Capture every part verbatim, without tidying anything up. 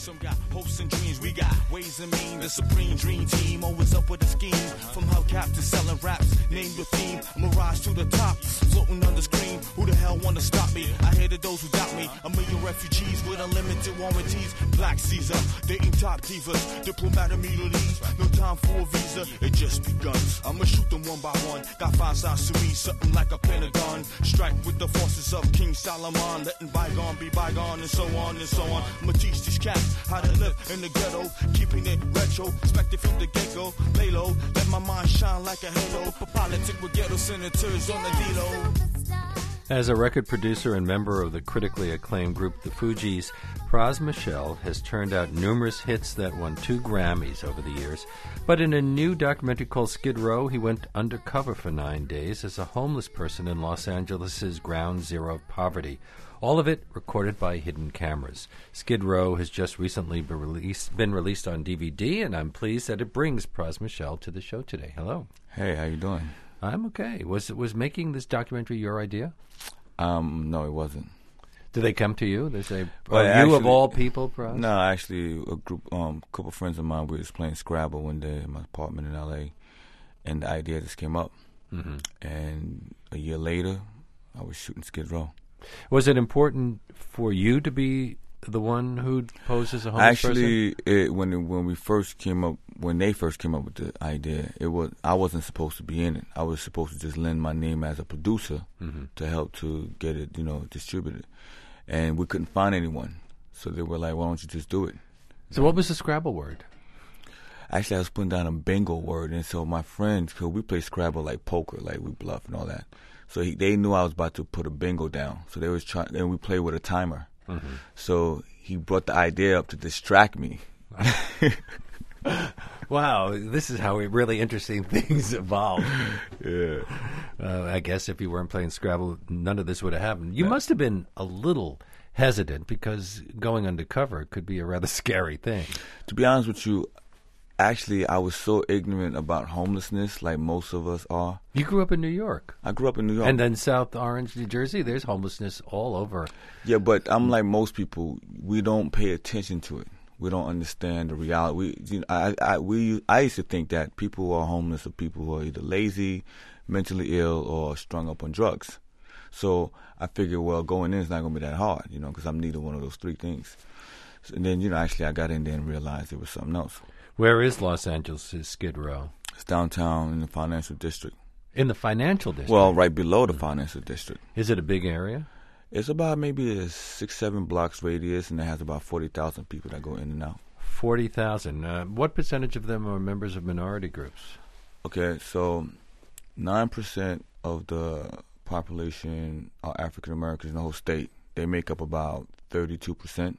Some got hopes and dreams, we got ways and means. The supreme dream team, always up with a scheme. From hubcap to selling raps, name your theme. Mirage to the top, floating on the screen. Who the hell wanna stop me? I hated those who doubt me. A million refugees with unlimited warranties. Black Caesar, dating top divas. Diplomatic immunities, no time for a visa. It just begun. I'ma shoot them one by one. Got five sides to me, something like a pentagon. Strike with the forces of King Solomon. Letting bygone be bygone and so on and so on. I'ma teach these cats how to live in the ghetto. Keeping it retro, expected from the get-go. Lay low, let my mind shine like a halo. For politics with ghetto senators on the D-Lo. As a record producer and member of the critically acclaimed group The Fugees, Pras Michel has turned out numerous hits that won two Grammys over the years. But in a new documentary called Skid Row, he went undercover for nine days as a homeless person in Los Angeles' ground zero of poverty. All of it recorded by hidden cameras. Skid Row has just recently been released, been released on D V D, and I'm pleased that it brings Pras Michel to the show today. Hello. Hey, how you doing? I'm okay. Was was making this documentary your idea? Um, no, it wasn't. Did they come to you? They say, Well, "Are you actually- of all people, Pras?" No, actually, a group, um, couple of friends of mine, we was playing Scrabble one day in my apartment in L A, and the idea just came up. Mm-hmm. And a year later, I was shooting Skid Row. Was it important for you to be the one who posed as a homeless Actually, person? it, when it, when we first came up, when they first came up with the idea, it was I wasn't supposed to be in it. I was supposed to just lend my name as a producer Mm-hmm. to help to get it, you know, distributed. And we couldn't find anyone, so they were like, "Why don't you just do it?" So what was the Scrabble word? Actually, I was putting down a bingo word, and so my friends, because we play Scrabble like poker, like we bluff and all that. So he, they knew I was about to put a bingo down. So they was trying, and we played with a timer. Mm-hmm. So he brought the idea up to distract me. Wow, this is how really interesting things evolve. Yeah. Uh, I guess if you weren't playing Scrabble, none of this would have happened. You must have been a little hesitant because going undercover could be a rather scary thing. To be honest with you, actually, I was so ignorant about homelessness, like most of us are. You grew up in New York. I grew up in New York. And then South Orange, New Jersey, there's homelessness all over. Yeah, but I'm like most people. We don't pay attention to it. We don't understand the reality. We, you know, I, I, we, I used to think that people who are homeless are people who are either lazy, mentally ill, or strung up on drugs. So I figured, well, going in is not going to be that hard, you know, because I'm neither one of those three things. So, and then, you know, actually I got in there and realized it was something else. Where is Los Angeles' Skid Row? It's downtown in the financial district. In the financial district? Well, right below the financial district. Is it a big area? It's about maybe a six, seven blocks radius, and it has about forty thousand people that go in and out. forty thousand. Uh, what percentage of them are members of minority groups? Okay, so nine percent of the population are African Americans in the whole state. They make up about thirty-two percent.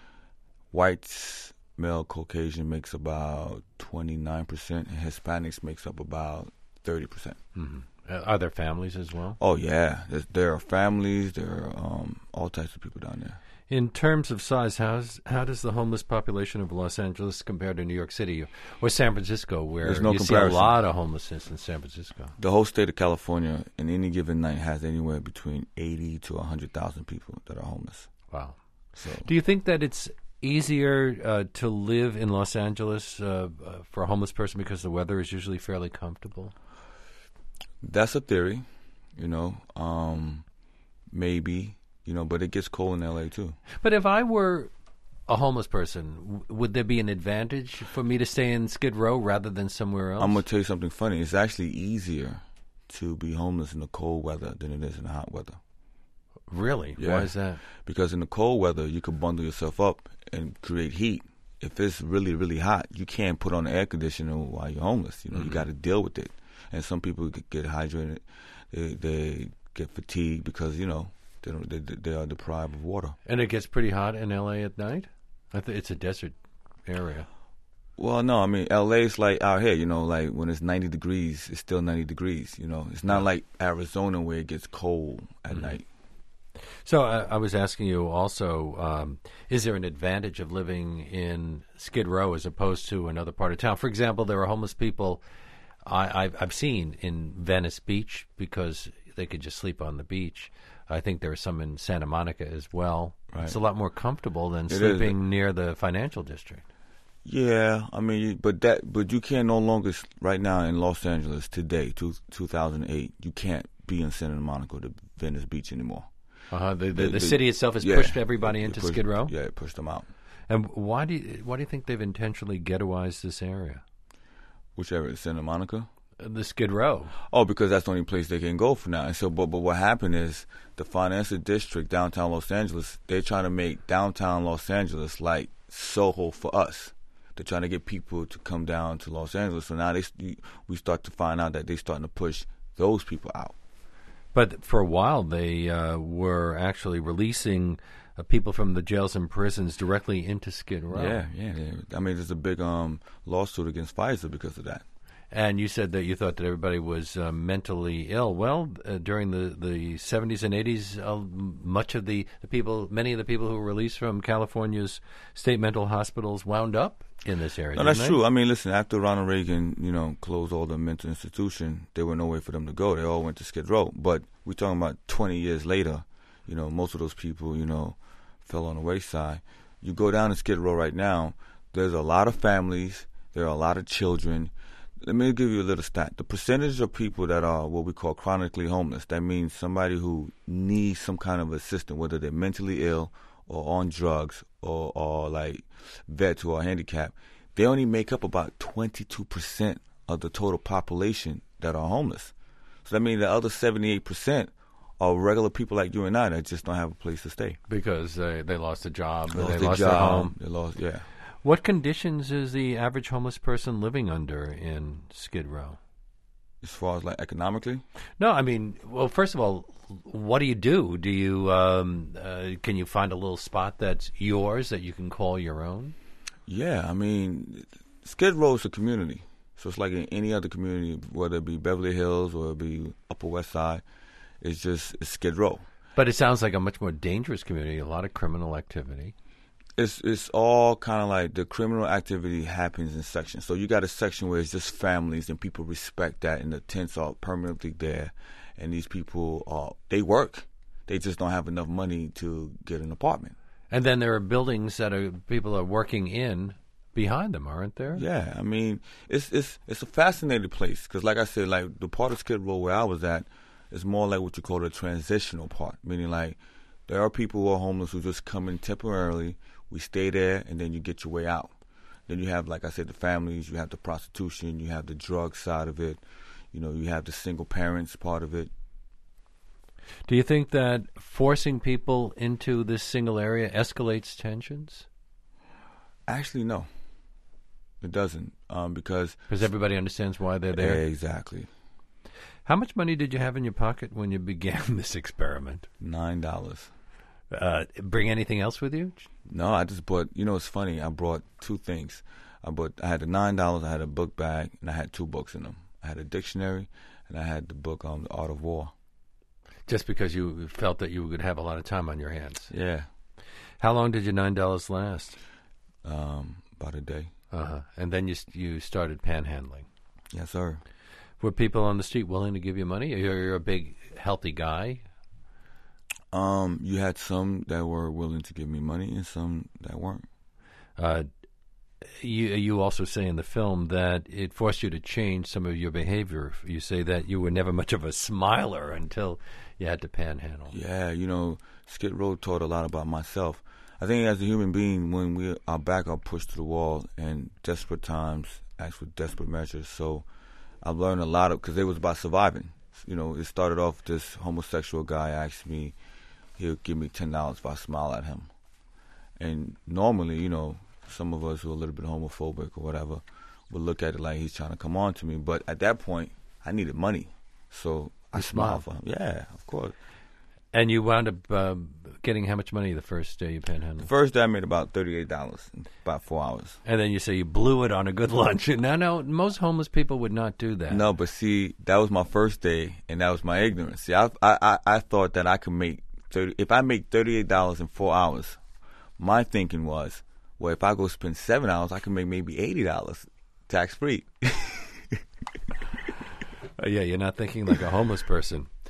Whites, male Caucasian makes about twenty-nine percent, and Hispanics makes up about thirty percent. Mm-hmm. Uh, are there families as well? Oh, yeah. There's, there are families. There are um, all types of people down there. In terms of size, how's, how does the homeless population of Los Angeles compare to New York City or San Francisco, where There's no you comparison. see a lot of homelessness in San Francisco? The whole state of California, in any given night, has anywhere between eighty to one hundred thousand people that are homeless. Wow. So, Do you think that it's easier uh, to live in Los Angeles uh, uh, for a homeless person because the weather is usually fairly comfortable? that's a theory, you know, um, maybe, you know, but it gets cold in L A too. But if I were a homeless person, w- would there be an advantage for me to stay in Skid Row rather than somewhere else? I'm going to tell you something funny. It's actually easier to be homeless in the cold weather than it is in the hot weather. Really? Yeah. Why is that? Because in the cold weather, you can bundle yourself up and create heat. If it's really, really hot, you can't put on the air conditioner while you're homeless. You know, Mm-hmm. you got to deal with it. And some people get get hydrated, they, they get fatigued because, you know, they, don't, they they are deprived of water. And it gets pretty hot in L A at night? I th- it's a desert area. Well, no, I mean, L A's like out here, you know, like when it's ninety degrees, it's still ninety degrees, you know. It's not like Arizona where it gets cold at Mm-hmm. night. So uh, I was asking you also, um, is there an advantage of living in Skid Row as opposed to another part of town? For example, there are homeless people I, I've, I've seen in Venice Beach because they could just sleep on the beach. I think there are some in Santa Monica as well. Right. It's a lot more comfortable than It sleeping is. near the financial district. Yeah, I mean, but that, but you can no longer s- right now in Los Angeles today, two, two thousand eight. You can't be in Santa Monica to Venice Beach anymore. Uh-huh. The, the, They- the they- city itself has yeah, pushed everybody it into pushed- Skid Row. Yeah, it pushed them out. And why do you, why do you think they've intentionally ghettoized this area, Whichever is Santa Monica. Uh, the Skid Row? Oh, because that's the only place they can go for now. And so, but but what happened is the financial district, downtown Los Angeles, they're trying to make downtown Los Angeles like Soho for us. They're trying to get people to come down to Los Angeles. So now they we start to find out that they're starting to push those people out. But for a while, they uh, were actually releasing uh, people from the jails and prisons directly into Skid Row. Yeah, yeah, yeah. I mean, there's a big um, lawsuit against Pfizer because of that. And you said that you thought that everybody was uh, mentally ill. Well, uh, during the, the seventies and eighties, uh, much of the, the people, many of the people who were released from California's state mental hospitals wound up in this area. No, didn't that's they? true. I mean, listen, after Ronald Reagan, you know, closed all the mental institution, there were nowhere for them to go. They all went to Skid Row. But we're talking about twenty years later, you know, most of those people, you know, fell on the wayside. You go down to Skid Row right now, there's a lot of families, there are a lot of children. Let me give you a little stat. The percentage of people that are what we call chronically homeless, that means somebody who needs some kind of assistance, whether they're mentally ill or on drugs or, or like vets who are handicapped, they only make up about twenty-two percent of the total population that are homeless. So that means the other seventy-eight percent are regular people like you and I that just don't have a place to stay. Because uh, they lost a job, They or they their lost job, their home. They lost, yeah. What conditions is the average homeless person living under in Skid Row? As far as like economically? No, I mean, well, first of all, what do you do? Do you um, uh, can you find a little spot that's yours that you can call your own? Yeah, I mean, Skid Row is a community. So it's like in any other community, whether it be Beverly Hills or it be Upper West Side, it's just it's Skid Row. But it sounds like a much more dangerous community, a lot of criminal activity. It's it's all kind of like the criminal activity happens in sections. So you got a section where it's just families and people respect that, and the tents are permanently there, and these people are they work, they just don't have enough money to get an apartment. And then there are buildings that are people are working in behind them, aren't there? Yeah, I mean it's it's it's a fascinating place because, like I said, like the part of Skid Row where I was at is more like what you call the transitional part, meaning like there are people who are homeless who just come in temporarily. We stay there, and then you get your way out. Then you have, like I said, the families. You have the prostitution. You have the drug side of it. You know, you have the single parents part of it. Do you think that forcing people into this single area escalates tensions? Actually, no. It doesn't, um, because... Because everybody understands why they're there? Exactly. How much money did you have in your pocket when you began this experiment? Nine dollars. Uh, bring anything else with you? No, I just bought, you know, it's funny. I brought two things. I bought, I had the nine dollars, I had a book bag, and I had two books in them. I had a dictionary, and I had the book on The Art of War. Just because you felt that you would have a lot of time on your hands. Yeah. How long did your nine dollars last? Um, about a day. Uh-huh. And then you you started panhandling. Yes, sir. Were people on the street willing to give you money? You're, you're a big, healthy guy. Um, you had some that were willing to give me money and some that weren't. Uh, you you also say in the film that it forced you to change some of your behavior. You say that you were never much of a smiler until you had to panhandle. Yeah, you know, Skid Row taught a lot about myself. I think as a human being, when we our back are pushed to the wall and desperate times ask for desperate measures. So I've learned a lot of, because it was about surviving. You know, it started off, this homosexual guy asked me, he'll give me ten dollars if I smile at him. And normally, you know, some of us who are a little bit homophobic or whatever would look at it like he's trying to come on to me. But at that point, I needed money. So I You smiled smiled. for him. Yeah, of course. And you wound up uh, getting how much money the first day you panhandled? First day I made about thirty-eight dollars in about four hours. And then you say you blew it on a good lunch. Now, no, most homeless people would not do that. No, but see, that was my first day, and that was my ignorance. See, I I, I, I thought that I could make thirty. If I make thirty-eight dollars in four hours, my thinking was, well, if I go spend seven hours, I can make maybe eighty dollars tax free. Uh, yeah, you're not thinking like a homeless person.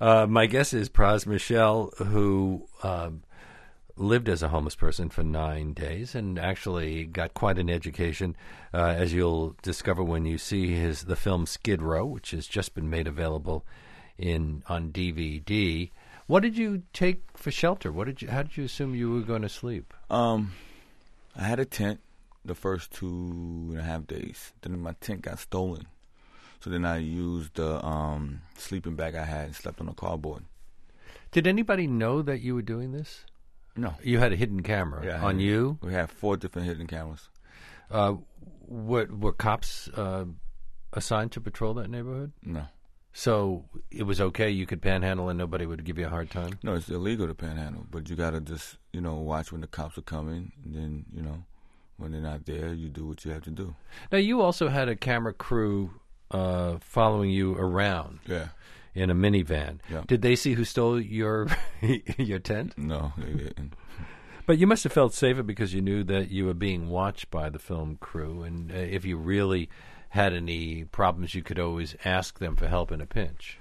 Uh, my guess is Pras Michel, who um, lived as a homeless person for nine days and actually got quite an education, uh, as you'll discover when you see his the film Skid Row, which has just been made available in on D V D. What did you take for shelter? What did you? How did you assume you were going to sleep? Um, I had a tent the first two and a half days. Then my tent got stolen. So then I used the um, sleeping bag I had and slept on a cardboard. Did anybody know that you were doing this? No. You had a hidden camera Yeah, on had- you? We had four different hidden cameras. Uh, were, were cops uh, assigned to patrol that neighborhood? No. So it was okay, you could panhandle and nobody would give you a hard time? No, it's illegal to panhandle, but you got to just, you know, watch when the cops are coming. And then, you know, when they're not there, you do what you have to do. Now, you also had a camera crew uh, following you around Yeah. in a minivan. Yeah. Did they see who stole your your tent? No, they didn't. But you must have felt safer because you knew that you were being watched by the film crew, and uh, if you really had any problems, you could always ask them for help in a pinch.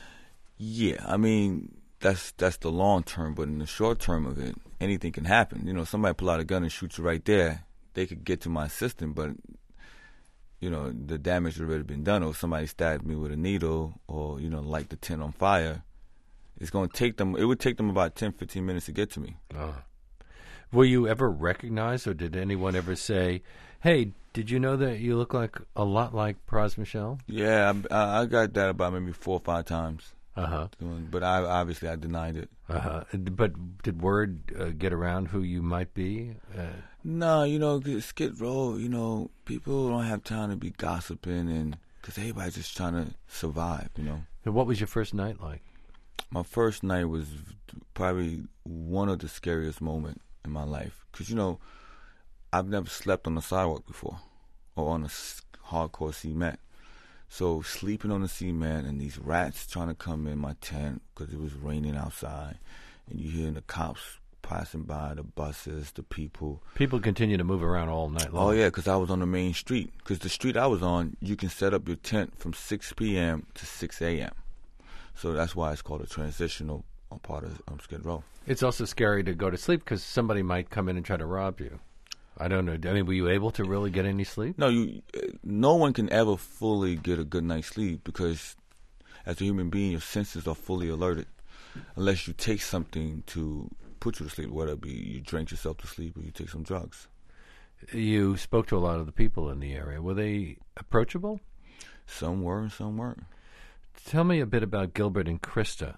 Yeah, I mean, that's that's the long term, but in the short term of it, anything can happen. You know, somebody pull out a gun and shoot you right there. They could get to my assistant, but, you know, the damage had already been done. Or somebody stabbed me with a needle or, you know, light the tent on fire. It's going to take them, it would take them about ten, fifteen minutes to get to me. Uh, were you ever recognized, or did anyone ever say, hey, did you know that you look like a lot like Pras Michel? Yeah, I, I got that about maybe four or five times. Uh-huh. But I obviously I denied it. Uh-huh. But did word uh, get around who you might be? Uh, No, you know, Skid Row, you know, people don't have time to be gossiping, and because everybody's just trying to survive, you know. and what was your first night like? My first night was probably one of the scariest moments in my life. Because, you know, I've never slept on the sidewalk before or on a s- hardcore cement. So sleeping on the cement and these rats trying to come in my tent because it was raining outside, and you hearing the cops passing by, the buses, the people. People continue to move around all night long. Oh, yeah, because I was on the main street. Because the street I was on, you can set up your tent from six p.m. to six a.m. So that's why it's called a transitional part of um, Skid Row. It's also scary to go to sleep because somebody might come in and try to rob you. I don't know. I mean, were you able to really get any sleep? No, you. No one can ever fully get a good night's sleep because, as a human being, your senses are fully alerted, unless you take something to put you to sleep. Whether it be you drink yourself to sleep or you take some drugs. You spoke to a lot of the people in the area. Were they approachable? Some were, and some weren't. Tell me a bit about Gilbert and Krista.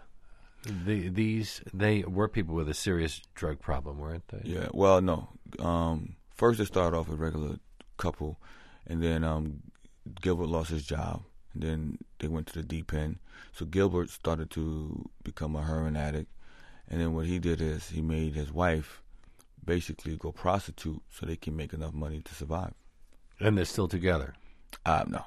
The, these they were people with a serious drug problem, weren't they? Yeah. Well, no. Um, first, they started off a regular couple, and then um, Gilbert lost his job, and then they went to the deep end. So Gilbert started to become a heroin addict, and then what he did is he made his wife basically go prostitute so they can make enough money to survive. And they're still together. Uh, no.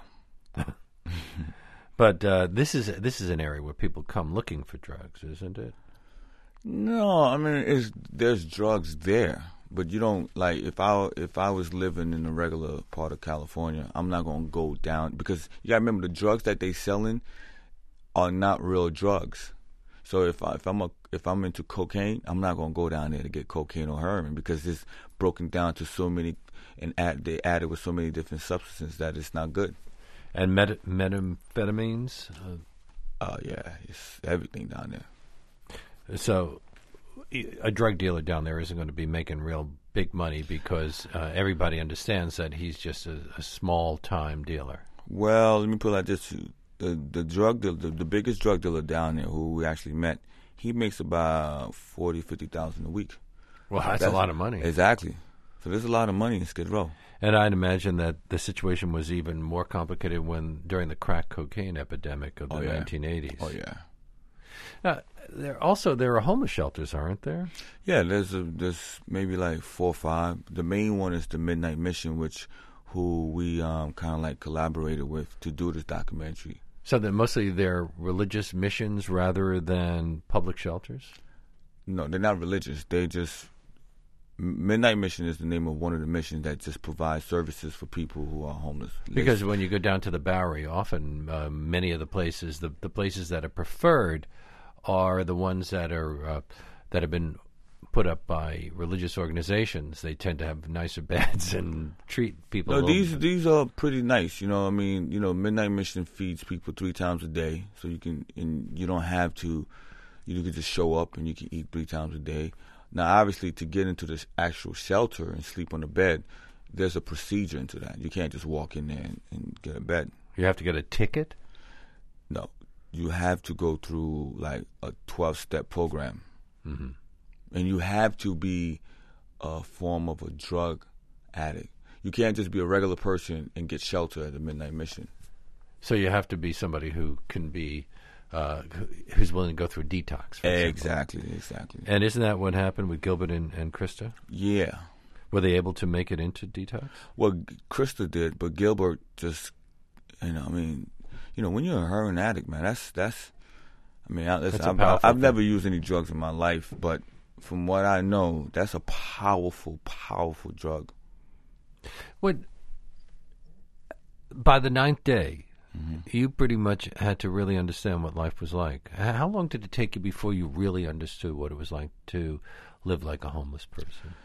But uh, this is this is an area where people come looking for drugs, isn't it? No, I mean, it's, there's drugs there, but you don't, like, if I if I was living in a regular part of California, I'm not going to go down, because you got to remember, the drugs that they selling are not real drugs. So if I, if I'm a if I'm into cocaine, I'm not going to go down there to get cocaine or heroin, because it's broken down to so many, and add, they added with so many different substances that it's not good. And met- methamphetamines? Uh, Oh, yeah, it's everything down there. So a drug dealer down there isn't going to be making real big money because uh, everybody understands that he's just a, a small-time dealer. Well, let me put it like this. The, the drug dealer, the, the biggest drug dealer down there who we actually met, he makes about forty thousand, fifty thousand a week. Well, that's, that's a lot of money. Exactly. So there's a lot of money in Skid Row. And I'd imagine that the situation was even more complicated when during the crack cocaine epidemic of the oh, yeah. nineteen eighties. Oh, yeah. Now, there also there are homeless shelters, aren't there? Yeah, there's a, there's maybe like four or five. The main one is the Midnight Mission, which who we um, kind of like collaborated with to do this documentary. So that mostly they're religious missions rather than public shelters? No, they're not religious. They just Midnight Mission is the name of one of the missions that just provides services for people who are homeless. Because when you go down to the Bowery, often uh, many of the places, the, the places that are preferred are the ones that are uh, that have been put up by religious organizations. They tend to have nicer beds and treat people. No, a these bit. these are pretty nice. You know, I mean, you know, Midnight Mission feeds people three times a day, so you can and you don't have to. You can just show up and you can eat three times a day. Now, obviously, to get into this actual shelter and sleep on the bed, there's a procedure into that. You can't just walk in there and, and get a bed. You have to get a ticket? No, you have to go through like a twelve-step program. Mm-hmm. And you have to be a form of a drug addict. You can't just be a regular person and get shelter at the Midnight Mission. So you have to be somebody who can be, uh, who's willing to go through detox. For exactly, exactly. And isn't that what happened with Gilbert and, and Krista? Yeah. Were they able to make it into detox? Well, Krista did, but Gilbert just, you know, I mean, you know, when you're a heroin addict, man, that's, that's I mean, I, listen, that's a I've, powerful I've thing. never used any drugs in my life, but from what I know, that's a powerful, powerful drug. What, by the ninth day, mm-hmm. you pretty much had to really understand what life was like. H- How long did it take you before you really understood what it was like to live like a homeless person?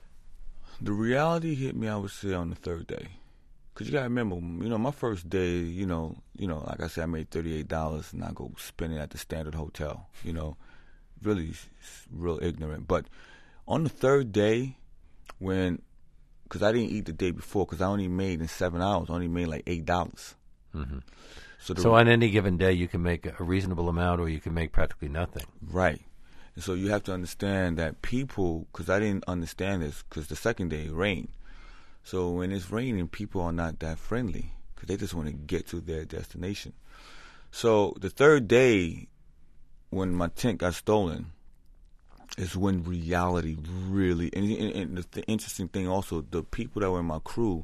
The reality hit me, I would say, on the third day. Because you got to remember, you know, my first day, you know, you know, like I said, I made thirty-eight dollars and I go spend it at the Standard Hotel, you know, really real ignorant. But on the third day, when, because I didn't eat the day before, because I only made in seven hours, I only made like eight dollars. Mm-hmm. So, the, so on any given day, you can make a reasonable amount or you can make practically nothing. Right. And so you have to understand that people, because I didn't understand this, because the second day it rained. So when it's raining, people are not that friendly because they just want to get to their destination. So the third day, when my tent got stolen, is when reality really, and, and, and the, the interesting thing also, the people that were in my crew,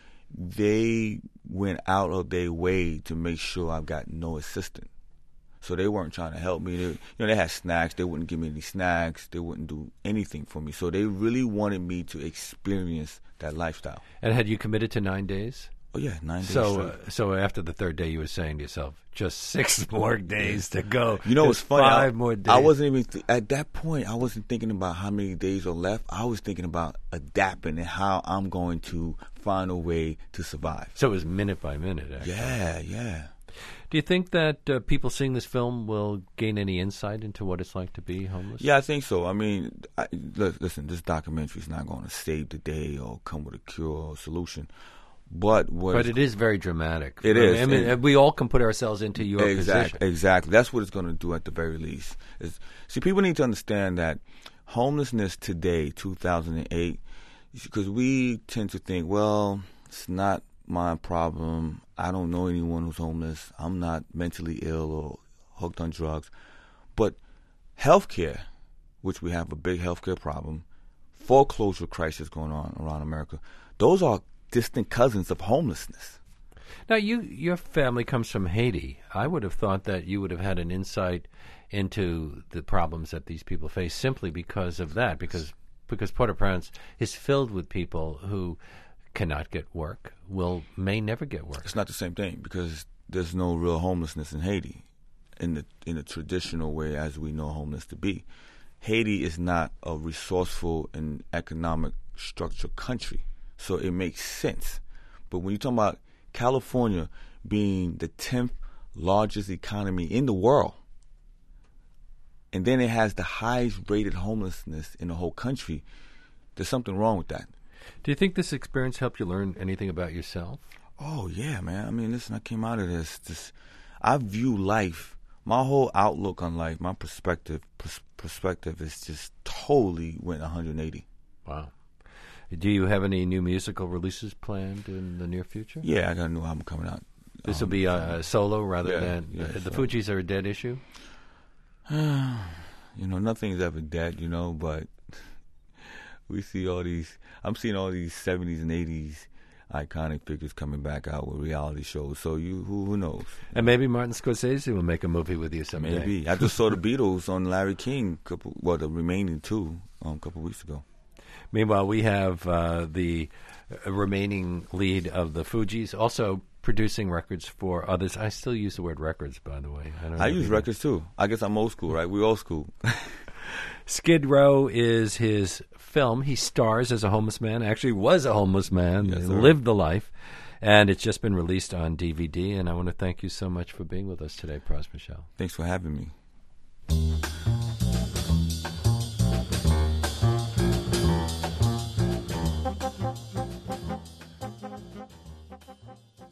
they went out of their way to make sure I got no assistance. So they weren't trying to help me. They, you know, they had snacks. They wouldn't give me any snacks. They wouldn't do anything for me. So they really wanted me to experience that lifestyle. And had you committed to nine days? Oh, yeah, nine days So, straight. uh, so after the third day, you were saying to yourself, just six more days to go. You know, There's it's funny. Five I, more days. I wasn't even, th- at that point, I wasn't thinking about how many days are left. I was thinking about adapting and how I'm going to find a way to survive. So it was minute by minute, actually. Yeah, yeah. Do you think that uh, people seeing this film will gain any insight into what it's like to be homeless? Yeah, I think so. I mean, I, listen, this documentary is not going to save the day or come with a cure or solution. But what But it is very dramatic. It I is. Mean, I mean, It- we all can put ourselves into your exactly, position. Exactly. That's what it's going to do at the very least. Is, see, people need to understand that homelessness today, two thousand eight, because we tend to think, well, it's not my problem. I don't know anyone who's homeless. I'm not mentally ill or hooked on drugs. But healthcare, which we have a big healthcare problem, foreclosure crisis going on around America, those are distant cousins of homelessness. Now, you your family comes from Haiti. I would have thought that you would have had an insight into the problems that these people face simply because of that, because because Port-au-Prince is filled with people who cannot get work, will may never get work. It's not the same thing because there's no real homelessness in Haiti in the in the traditional way as we know homeless to be. Haiti is not a resourceful and economic structure country, so it makes sense. But when you talk about California being the tenth largest economy in the world, and then it has the highest rated homelessness in the whole country, there's something wrong with that. Do you think this experience helped you learn anything about yourself? Oh, yeah, man. I mean, listen, I came out of this. this I view life, my whole outlook on life, my perspective pers- perspective is just totally went one hundred eighty. Wow. Do you have any new musical releases planned in the near future? Yeah, I got a new album coming out. This will Um, be a, a solo rather yeah, than yeah, uh, the solo. Fugees are a dead issue. You know, nothing's ever dead, you know, but we see all these, I'm seeing all these seventies and eighties iconic figures coming back out with reality shows. So you, who, who knows? And maybe Martin Scorsese will make a movie with you someday. Maybe. I just saw the Beatles on Larry King, couple, well, the remaining two, um, a couple weeks ago. Meanwhile, we have uh, the uh, remaining lead of the Fugees, also producing records for others. I still use the word records, by the way. I, don't I know use records too. I guess I'm old school, right? We old school. Skid Row is his film. He stars as a homeless man. Actually was a homeless man. Yes, lived the life. And it's just been released on D V D. And I want to thank you so much for being with us today, Pras Michel. Thanks for having me.